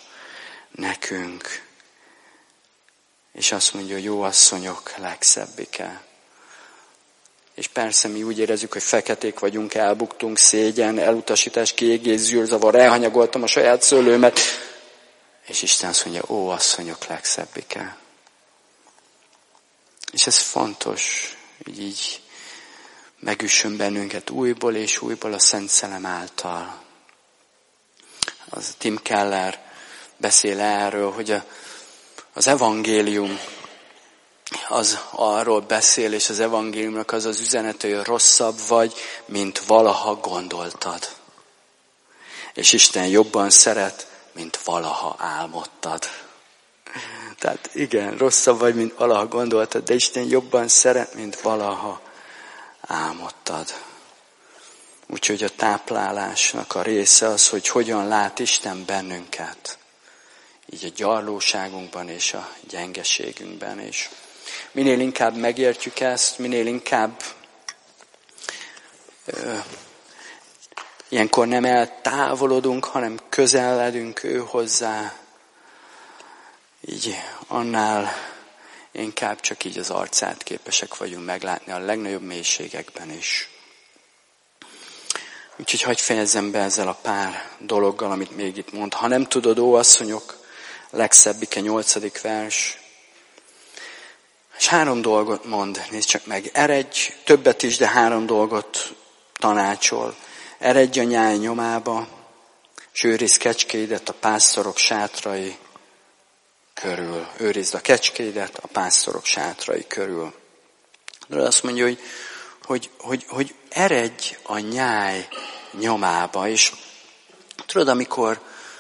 nekünk. És azt mondja, hogy jó asszonyok legszebbike. És persze mi úgy érezzük, hogy feketék vagyunk, elbuktunk, szégyen, elutasítás, kiégés, zűrzavar, elhanyagoltam a saját szőlőmet. És Isten azt mondja, ó, asszonyok legszebbike. És ez fontos, hogy így megüssön bennünket újból és újból a Szent Szellem által. Az Tim Keller beszél erről, hogy a, az evangélium az arról beszél, és az evangéliumnak az az üzenete, hogy rosszabb vagy, mint valaha gondoltad. És Isten jobban szeret, mint valaha álmodtad. Tehát igen, rosszabb vagy, mint valaha gondoltad, de Isten jobban szeret, mint valaha álmodtad. Úgyhogy a táplálásnak a része az, hogy hogyan lát Isten bennünket. Így a gyarlóságunkban és a gyengeségünkben. És minél inkább megértjük ezt, minél inkább ö, ilyenkor nem eltávolodunk, hanem közeledünk ő hozzá, így annál inkább csak így az arcát képesek vagyunk meglátni a legnagyobb mélységekben is. Úgyhogy hagyj fejezzem be ezzel a pár dologgal, amit még itt mond. Ha nem tudod, ó asszonyok, legszebbike, nyolcadik vers. És három dolgot mond, nézd csak meg. Eredj, többet is, de három dolgot tanácsol. Eredj a nyáj nyomába, és őrizd kecskéidet a pásztorok sátrai körül. Őrizd a kecskéidet a pásztorok sátrai körül. De azt mondja, hogy, hogy, hogy, hogy eredj a nyáj nyomába. És tudod, amikor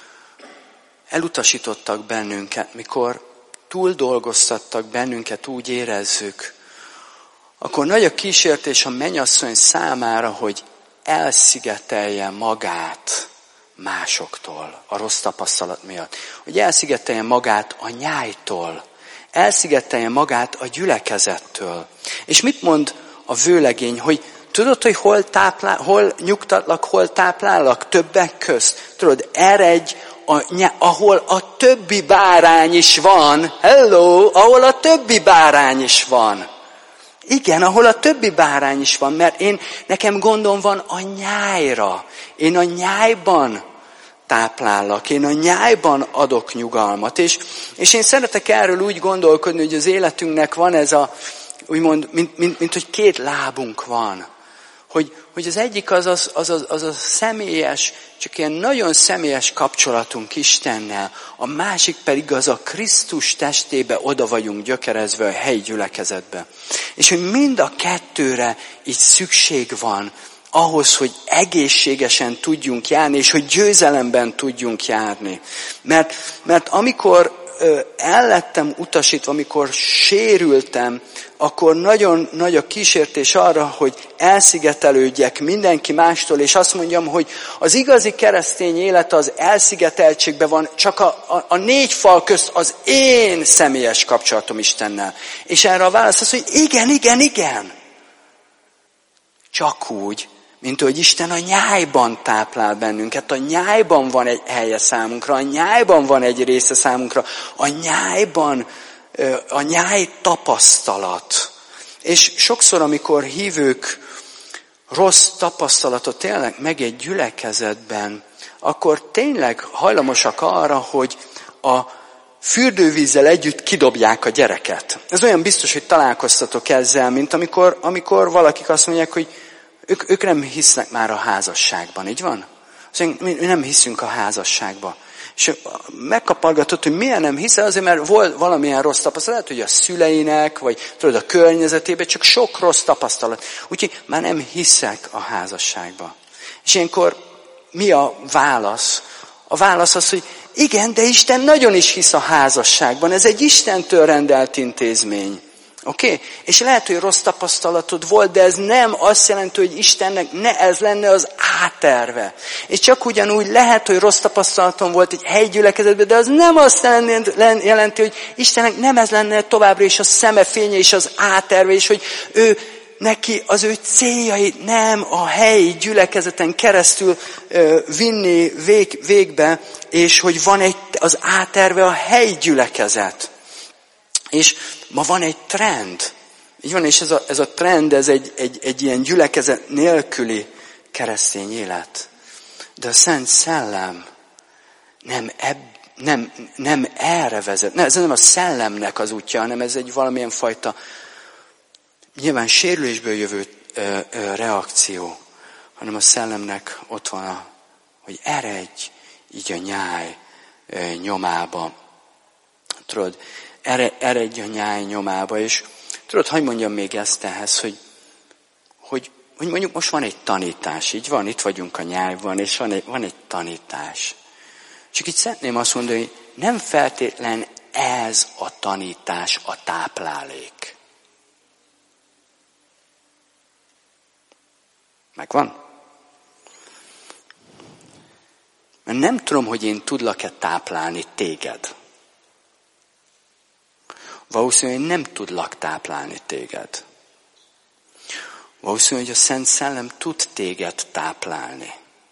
elutasítottak bennünket, mikor túl dolgoztattak bennünket, úgy érezzük, akkor nagy a kísértés a mennyasszony számára, hogy elszigetelje magát másoktól, a rossz tapasztalat miatt. Hogy elszigetelje magát a nyájtól, elszigetelje magát a gyülekezettől. És mit mond a vőlegény, hogy tudod, hogy hol, táplál, hol nyugtatlak, hol táplállak többek közt? Tudod, eredj, a, ahol a többi bárány is van. Hello, ahol a többi bárány is van. Igen, ahol a többi bárány is van, mert én, nekem gondom van a nyájra. Én a nyájban táplállak, én a nyájban adok nyugalmat. És, és én szeretek erről úgy gondolkodni, hogy az életünknek van ez a, úgymond, mint, mint, mint hogy két lábunk van. Hogy, hogy az egyik az az, az, az, az a személyes, csak ilyen nagyon személyes kapcsolatunk Istennel, a másik pedig az a Krisztus testébe oda vagyunk gyökerezve a helyi gyülekezetbe. És hogy mind a kettőre így szükség van ahhoz, hogy egészségesen tudjunk járni, és hogy győzelemben tudjunk járni. Mert, mert amikor el lettem utasítva, amikor sérültem, akkor nagyon nagy a kísértés arra, hogy elszigetelődjek mindenki mástól, és azt mondjam, hogy az igazi keresztény élet az elszigeteltségben van, csak a, a, a négy fal közt az én személyes kapcsolatom Istennel. És erre a válasz az, hogy igen, igen, igen. Csak úgy, mint hogy Isten a nyájban táplál bennünket, a nyájban van egy helye számunkra, a nyájban van egy része számunkra, a nyájban, a nyáj tapasztalat. És sokszor, amikor hívők rossz tapasztalatot élnek meg egy gyülekezetben, akkor tényleg hajlamosak arra, hogy a fürdővízzel együtt kidobják a gyereket. Ez olyan biztos, hogy találkoztatok ezzel, mint amikor, amikor valakik azt mondják, hogy Ők, ők nem hisznek már a házasságban, így van? Szóval mi nem hiszünk a házasságba. És megkapargatott, hogy milyen nem hiszel, azért mert volt valamilyen rossz tapasztalat, lehet, hogy a szüleinek, vagy tudod, a környezetében csak sok rossz tapasztalat. Úgyhogy már nem hiszek a házasságba. És ilyenkor mi a válasz? A válasz az, hogy igen, de Isten nagyon is hisz a házasságban. Ez egy Istentől rendelt intézmény. Oké? Okay? És lehet, hogy rossz tapasztalatod volt, de ez nem azt jelenti, hogy Istennek ne ez lenne az áterve. És csak ugyanúgy lehet, hogy rossz tapasztalatom volt egy helyi gyülekezetben, de az nem azt jelenti, hogy Istennek nem ez lenne továbbra is a szeme fénye és az áterve, és hogy ő neki az ő céljait nem a helyi gyülekezeten keresztül ö, vinni vég, végbe, és hogy van egy, az áterve a helyi gyülekezet. És ma van egy trend, Így van, és ez a, ez a trend, ez egy, egy, egy ilyen gyülekezet nélküli keresztény élet. De a Szent Szellem nem, eb, nem, nem erre vezet. Ne, ez nem a szellemnek az útja, hanem ez egy valamilyen fajta nyilván sérülésből jövő ö, ö, reakció, hanem a szellemnek ott van, a, hogy eredj így a nyáj ö, nyomába. Tudod, eredj a nyáj nyomába, és tudod, hadd mondjam még ezt ehhez, hogy, hogy, hogy mondjuk most van egy tanítás, így van, itt vagyunk a nyájban, és van egy, van egy tanítás. Csak itt szeretném azt mondani, hogy nem feltétlen ez a tanítás a táplálék. Megvan? Mert nem tudom, hogy én tudlak-e táplálni téged. Valószínűleg nem tudlak táplálni téged. Valószínűleg, hogy a Szent Szellem tud téged táplálni.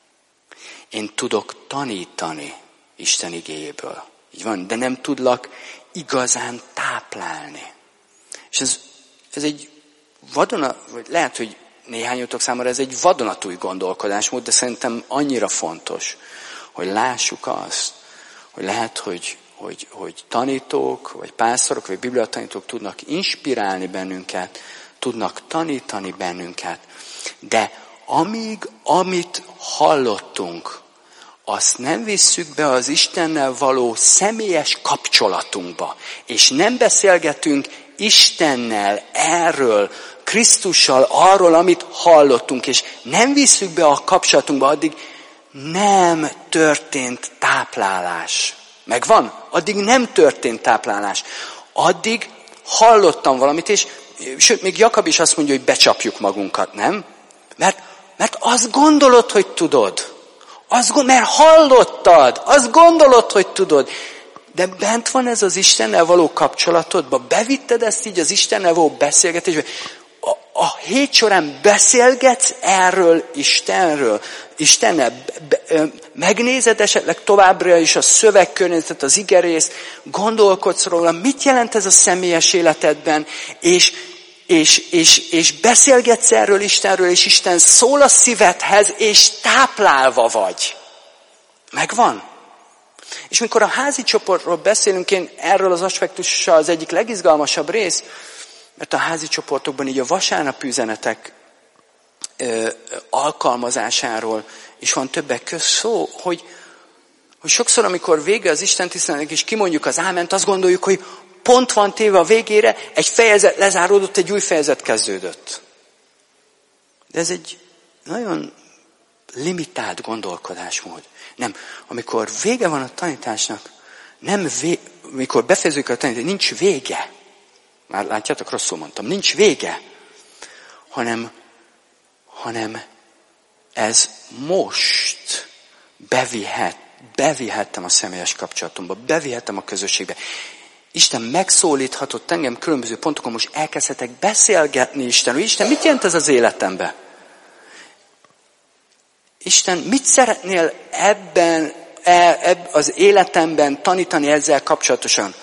Én tudok tanítani Isten igéjéből. Így van, de nem tudlak igazán táplálni. És ez, ez egy vadona, vagy lehet, hogy néhányotok számára ez egy vadonatúj gondolkodásmód, de szerintem annyira fontos, hogy lássuk azt, hogy lehet, hogy, hogy, hogy tanítók, vagy pásztorok, vagy bibliatanítók tudnak inspirálni bennünket, tudnak tanítani bennünket, de amíg, amit hallottunk, azt nem visszük be az Istennel való személyes kapcsolatunkba, és nem beszélgetünk Istennel erről, Krisztussal, arról, amit hallottunk, és nem visszük be a kapcsolatunkba, addig nem történt táplálás. Megvan? Addig nem történt táplálás. Addig hallottam valamit, és sőt, még Jakab is azt mondja, hogy becsapjuk magunkat, nem? Mert, mert azt gondolod, hogy tudod. Azt, mert hallottad, azt gondolod, hogy tudod. De bent van ez az Istennel való kapcsolatodban, bevitted ezt így az Istennel való beszélgetésbe. A, a hét során beszélgetsz erről Istenről, Istennel, be, be, megnézed esetleg továbbra is a szövegkörnyezetet, az igerészt, gondolkodsz róla, mit jelent ez a személyes életedben, és, és, és, és beszélgetsz erről Istenről, és Isten szól a szívedhez, és táplálva vagy. Megvan? És mikor a házi csoportról beszélünk, én erről az aspektussal az egyik legizgalmasabb rész, mert a házi csoportokban így a vasárnapi üzenetek ö, alkalmazásáról is van többek közt szó, hogy, hogy sokszor, amikor vége az Isten tiszteletnek, és kimondjuk az áment, azt gondoljuk, hogy pont van téve a végére, egy fejezet lezáródott, egy új fejezet kezdődött. De ez egy nagyon limitált gondolkodásmód. Nem, amikor vége van a tanításnak, nem vé, amikor befejezzük a tanítást, nincs vége. Már látjátok, rosszul mondtam, nincs vége. Hanem, hanem ez most bevihet, bevihettem a személyes kapcsolatomba, bevihettem a közösségbe. Isten megszólíthatott engem különböző pontokon, most elkezdhetek beszélgetni Istenről. Isten, mit jelent ez az életemben? Isten, mit szeretnél ebben, eb, az életemben tanítani ezzel kapcsolatosan?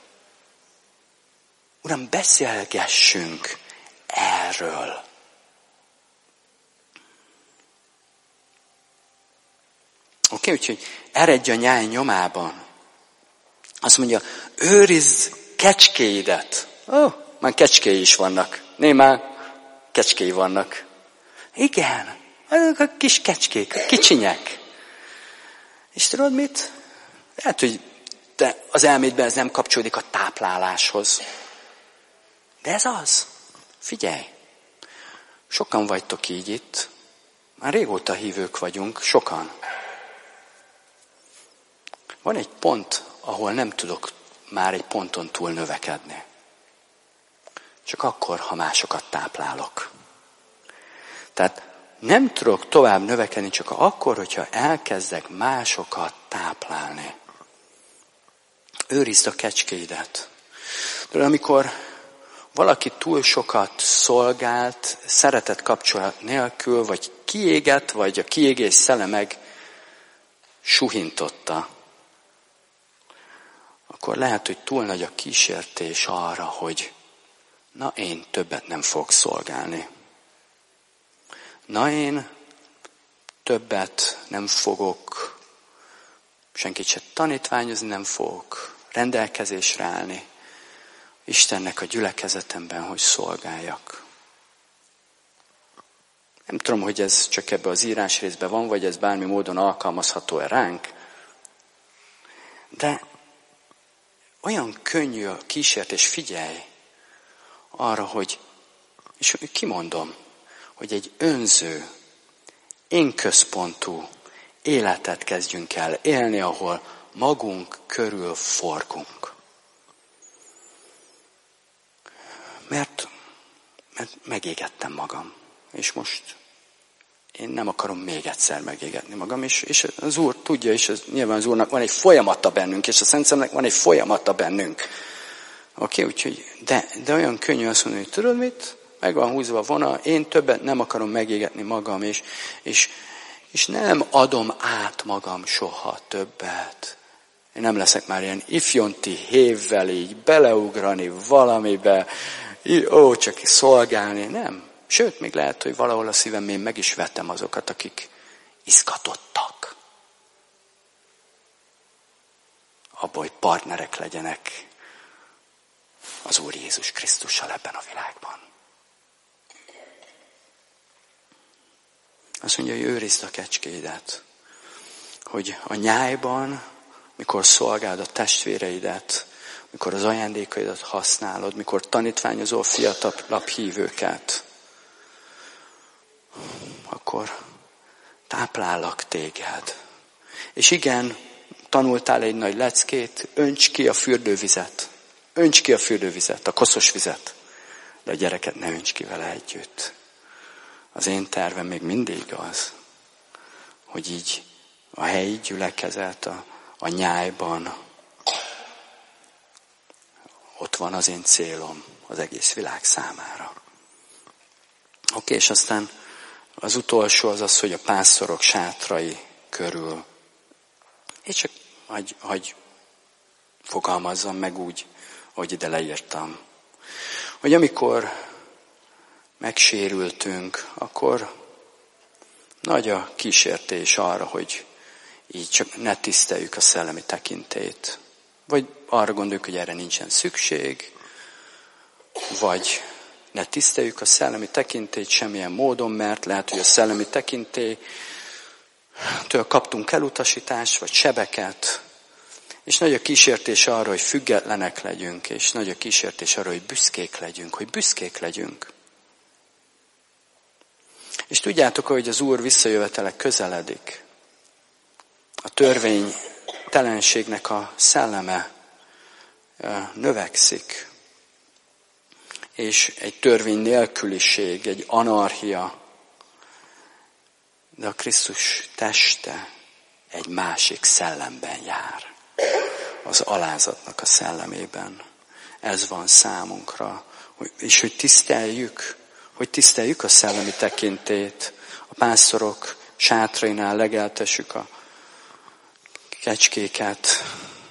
Uram, beszélgessünk erről. Oké, okay, úgyhogy eredj a nyáj nyomában. Azt mondja, őrizd kecskéidet. Ó, oh, már kecskéi is vannak. Némán kecskéi vannak. Igen, azok a kis kecskék, a kicsinyek. És tudod mit? Lehet, hogy te az elmédben ez nem kapcsolódik a tápláláshoz. De ez az. Figyelj, sokan vagytok így itt. Már régóta hívők vagyunk, sokan. Van egy pont, ahol nem tudok már egy ponton túl növekedni. Csak akkor, ha másokat táplálok. Tehát nem tudok tovább növekedni, csak akkor, hogyha elkezdek másokat táplálni. Őrizd a kecskéidet. De amikor valaki túl sokat szolgált, szeretett kapcsolat nélkül, vagy kiégett, vagy a kiégés szele meg suhintotta, akkor lehet, hogy túl nagy a kísértés arra, hogy na én többet nem fogok szolgálni. Na én többet nem fogok, senkit se tanítványozni nem fogok, rendelkezésre állni Istennek a gyülekezetemben, hogy szolgáljak. Nem tudom, hogy ez csak ebbe az írásrészben van, vagy ez bármi módon alkalmazható-e ránk, de olyan könnyű a kísértés, figyelj arra, hogy, és kimondom, hogy egy önző, énközpontú életet kezdjünk el élni, ahol magunk körül forgunk. Mert, mert megégettem magam, és most én nem akarom még egyszer megégetni magam, és, és az Úr tudja, és az, nyilván az Úrnak van egy folyamata bennünk, és a Szent Szellemnek van egy folyamata bennünk. Oké, okay, úgyhogy, de, de olyan könnyű azt mondani, hogy tudod mit? Meg van húzva a vonal, én többet nem akarom megégetni magam, és, és, és nem adom át magam soha többet. Én nem leszek már ilyen ifjonti hévvel így beleugrani valamibe, ó, csak szolgálni, nem. Sőt, még lehet, hogy valahol a szívem én meg is vetem azokat, akik izgatottak. Abba, hogy partnerek legyenek az Úr Jézus Krisztussal ebben a világban. Azt mondja, hogy őrizd a kecskéidet, hogy a nyájban, mikor szolgáld a testvéreidet, mikor az ajándékaidat használod, mikor tanítványozol fiatalabb hívőket, akkor táplállak téged. És igen, tanultál egy nagy leckét, önts ki a fürdővizet. Önts ki a fürdővizet, a koszos vizet. De a gyereket ne önts ki vele együtt. Az én tervem még mindig az, hogy így a helyi gyülekezet, a, a nyájban, ott van az én célom az egész világ számára. Oké, okay, és aztán az utolsó az az, hogy a pásztorok sátrai körül. Én csak hagy, hagy fogalmazzam meg úgy, ahogy ide leírtam. Hogy amikor megsérültünk, akkor nagy a kísértés arra, hogy így csak ne tiszteljük a szellemi tekintét. Vagy arra gondoljuk, hogy erre nincsen szükség, vagy ne tiszteljük a szellemi tekintét semmilyen módon, mert lehet, hogy a szellemi tekintélytől kaptunk elutasítást, vagy sebeket, és nagy a kísértés arra, hogy függetlenek legyünk, és nagy a kísértés arra, hogy büszkék legyünk, hogy büszkék legyünk. És tudjátok, hogy az Úr visszajövetele közeledik. A törvénytelenségnek a szelleme növekszik. És egy törvény nélküliség, egy anarchia. De a Krisztus teste egy másik szellemben jár. Az alázatnak a szellemében. Ez van számunkra. És hogy tiszteljük, hogy tiszteljük a szellemi tekintét. A pásztorok sátrainál legeltessük a kecskéket.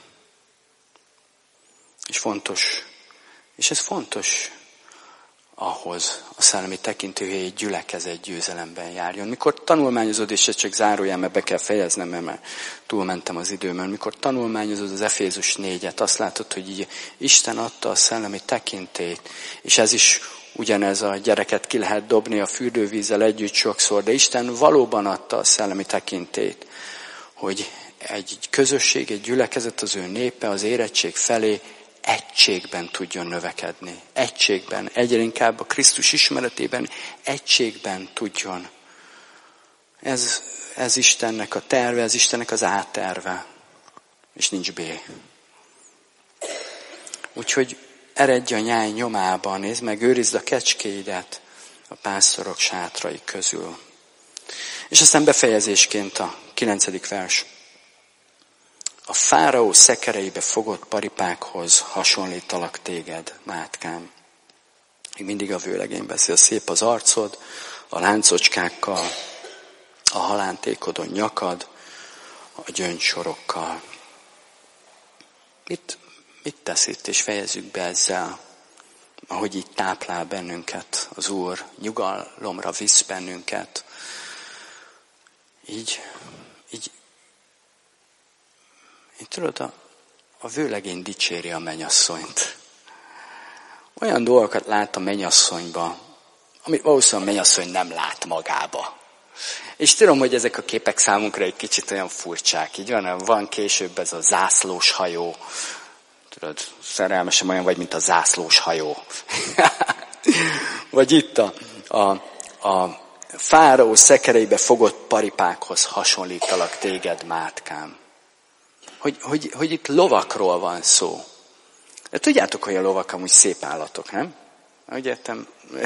És fontos, és ez fontos ahhoz a szellemi tekintő, hogy egy gyülekezet győzelemben járjon. Mikor tanulmányozod, és ezt csak zárójel, mert be kell fejeznem, mert túlmentem az időmön. Mikor tanulmányozod az Efézus négyet, azt látod, hogy így Isten adta a szellemi tekintét, és ez is ugyanez, a gyereket ki lehet dobni a fürdővízzel együtt sokszor, de Isten valóban adta a szellemi tekintét, hogy egy közösség, egy gyülekezet, az ő népe az érettség felé egységben tudjon növekedni. Egységben, egyre inkább a Krisztus ismeretében egységben tudjon. Ez, ez Istennek a terve, ez Istennek az átterve. És nincs B. Úgyhogy eredj a nyáj nyomában, nézd meg, őrizd a kecskéidet a pásztorok sátrai közül. És aztán befejezésként a kilencedik vers. A fáraó szekereibe fogott paripákhoz hasonlítalak téged, mátkám. Még mindig a vőlegény beszél, szép az arcod, a láncocskákkal, a halántékodon nyakad, a gyöngysorokkal. Mit, mit tesz itt, és fejezzük be ezzel? ahogy így táplál bennünket az Úr, nyugalomra visz bennünket. Így, így, így tudod, a, a vőlegény dicséri a mennyasszonyt. Olyan dolgokat lát a mennyasszonyba, amit valószínűleg a mennyasszony nem lát magába. És tudom, hogy ezek a képek számunkra egy kicsit olyan furcsák. Így van, van később ez a zászlós hajó. Tudod, szerelmesen olyan vagy, mint a zászlós hajó. Vagy itt a, a, a fáraó szekereibe fogott paripákhoz hasonlítalak téged, mátkám. Hogy, hogy, hogy itt lovakról van szó. De tudjátok, hogy a lovak amúgy szép állatok, nem? Úgy értem?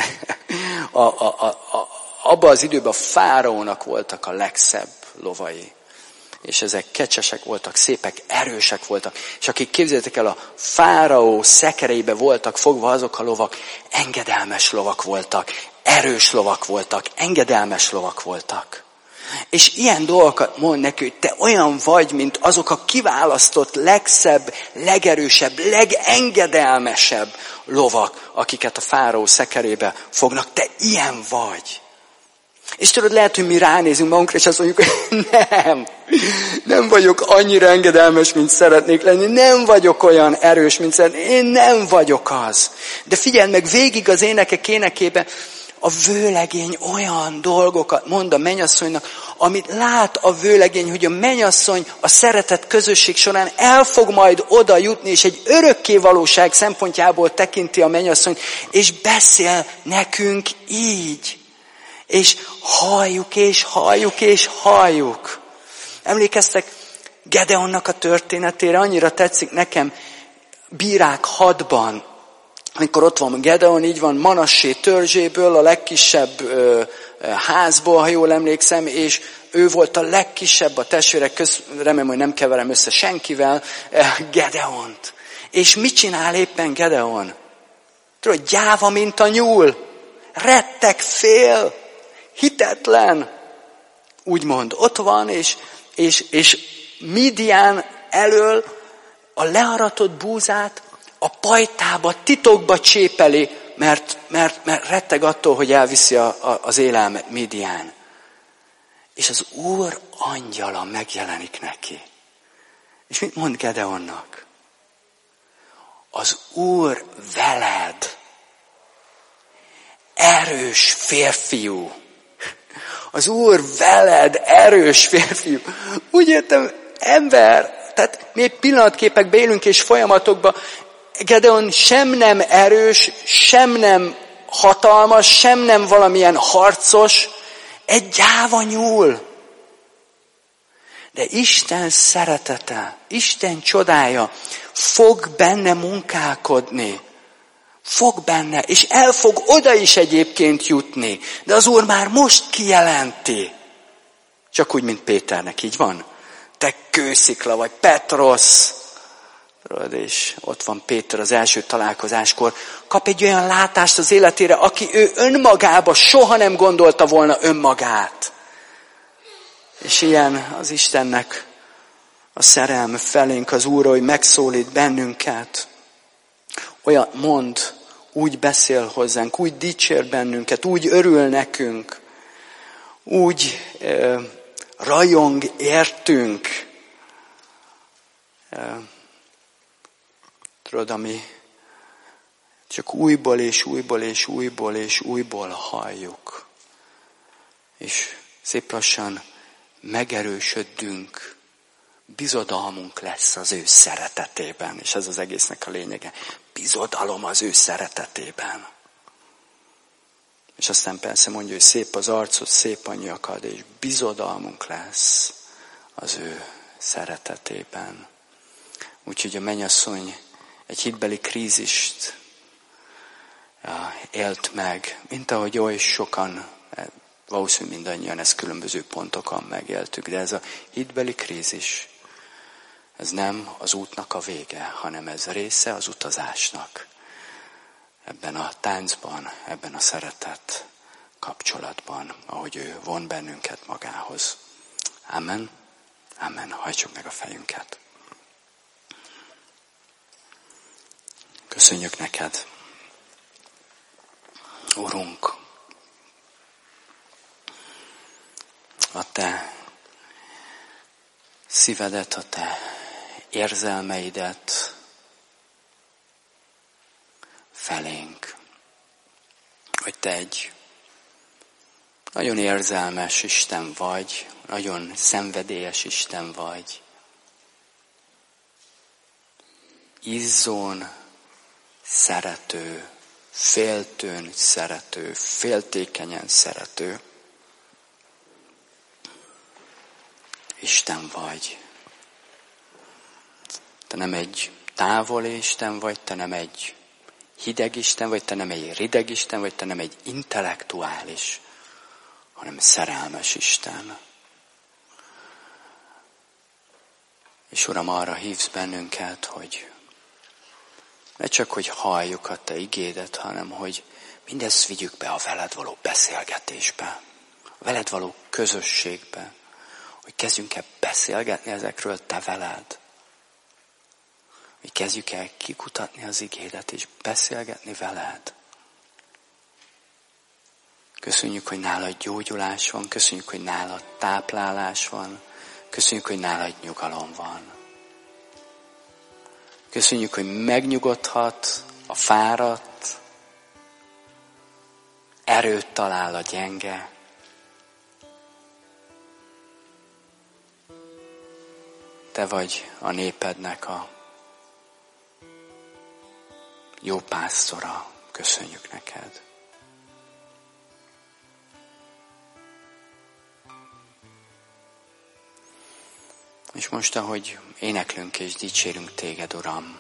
A, a, a, a, abban az időben a fáraónak voltak a legszebb lovai. És ezek kecsesek voltak, szépek, erősek voltak. És akik, képzeljétek el, a fáraó szekereibe voltak fogva, azok a lovak engedelmes lovak voltak, erős lovak voltak, engedelmes lovak voltak. És ilyen dolgokat mond neki, hogy te olyan vagy, mint azok a kiválasztott, legszebb, legerősebb, legengedelmesebb lovak, akiket a fáraó szekerébe fognak. Te ilyen vagy. És tudod, lehet, hogy mi ránézünk magunkra, és azt mondjuk, hogy nem, nem vagyok annyira engedelmes, mint szeretnék lenni, nem vagyok olyan erős, mint szeretnék, én nem vagyok az. De figyeld meg, végig az énekek énekében a vőlegény olyan dolgokat mond a mennyasszonynak, amit lát a vőlegény, hogy a mennyasszony a szeretet közösség során el fog majd oda jutni, és egy örökké valóság szempontjából tekinti a mennyasszony, és beszél nekünk így. És halljuk, és halljuk, és halljuk. Emlékeztek Gedeonnak a történetére? Annyira tetszik nekem Bírák hatban, amikor ott van Gedeon, így van, Manassé törzséből, a legkisebb ö, házból, ha jól emlékszem, és ő volt a legkisebb a testvérek köz, remélem, hogy nem keverem össze senkivel, Gedeont. És mit csinál éppen Gedeon? Tudod, gyáva, mint a nyúl, retteg, fél, hitetlen, úgymond ott van, és, és, és Midian elől a learatott búzát a pajtába, titokba csépeli, mert, mert, mert retteg attól, hogy elviszi a, a, az élelmet Midian. És az Úr angyala megjelenik neki. És mit mond Gedeonnak? Az Úr veled, erős férfiú. Az Úr veled, erős férfiú. Úgy értem, ember, tehát mi pillanatképekbe élünk és folyamatokban, Gedeon sem nem erős, sem nem hatalmas, sem nem valamilyen harcos, egy gyáva nyúl. De Isten szeretete, Isten csodája fog benne munkálkodni. Fog benne, és el fog oda is egyébként jutni. De az Úr már most kijelenti. Csak úgy, mint Péternek, így van? Te kőszikla vagy, Petrosz. És ott van Péter az első találkozáskor. Kap egy olyan látást az életére, aki ő önmagába soha nem gondolta volna önmagát. És ilyen az Istennek a szerelme felénk, az Úr, hogy megszólít bennünket. Olyan mond, úgy beszél hozzánk, úgy dicsér bennünket, úgy örül nekünk, úgy e, rajong értünk. E, tudod, ami csak újból és újból és újból és újból halljuk. És szép lassan megerősödünk, bizodalmunk lesz az ő szeretetében, és ez az egésznek a lényege. Bizodalom az ő szeretetében. És aztán persze mondja, hogy szép az arcod, szép a nyakad, és bizodalmunk lesz az ő szeretetében. Úgyhogy a mennyasszony egy hitbeli krízist élt meg, mint ahogy oly sokan, valószínűleg mindannyian ezt különböző pontokon megéltük, de ez a hitbeli krízis, ez nem az útnak a vége, hanem ez része az utazásnak. Ebben a táncban, ebben a szeretet kapcsolatban, ahogy ő von bennünket magához. Amen. Amen. Hajtsuk meg a fejünket. Köszönjük neked, Urunk, a Te szívedet, a Te érzelmeidet felénk, hogy Te egy nagyon érzelmes Isten vagy, nagyon szenvedélyes Isten vagy, izzón szerető, féltőn szerető, féltékenyen szerető Isten vagy. Te nem egy távoli Isten vagy, te nem egy hideg Isten vagy, te nem egy rideg Isten vagy, te nem egy intellektuális, hanem szerelmes Isten. És Uram, arra hívsz bennünket, hogy ne csak, hogy halljuk a Te igédet, hanem, hogy mindezt vigyük be a veled való beszélgetésbe, a veled való közösségbe, hogy kezdjünk el beszélgetni ezekről Te veled, hogy kezdjük el kikutatni az igédet és beszélgetni veled. Köszönjük, hogy nálad gyógyulás van, köszönjük, hogy nálad táplálás van, köszönjük, hogy nálad nyugalom van. Köszönjük, hogy megnyugodhat a fáradt, erőt talál a gyenge. Te vagy a népednek a jó pásztora. Köszönjük neked. És most, ahogy éneklünk és dicsérünk Téged, Uram,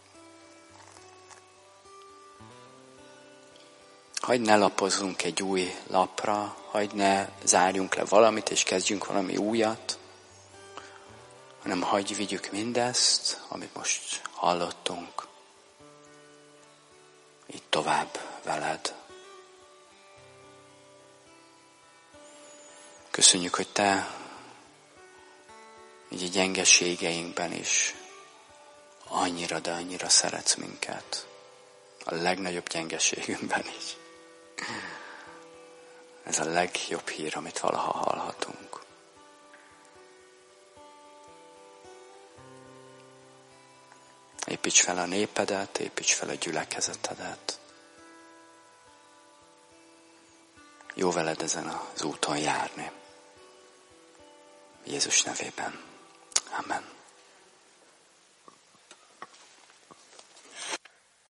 hadd ne lapozzunk egy új lapra, hadd ne zárjunk le valamit és kezdjünk valami újat, hanem hadd vigyük mindezt, amit most hallottunk, így tovább veled. Köszönjük, hogy Te így a gyengeségeinkben is annyira, de annyira szeretsz minket. A legnagyobb gyengeségünkben is. Ez a legjobb hír, amit valaha hallhatunk. Építs fel a népedet, építs fel a gyülekezetedet. Jó veled ezen az úton járni. Jézus nevében. Amen.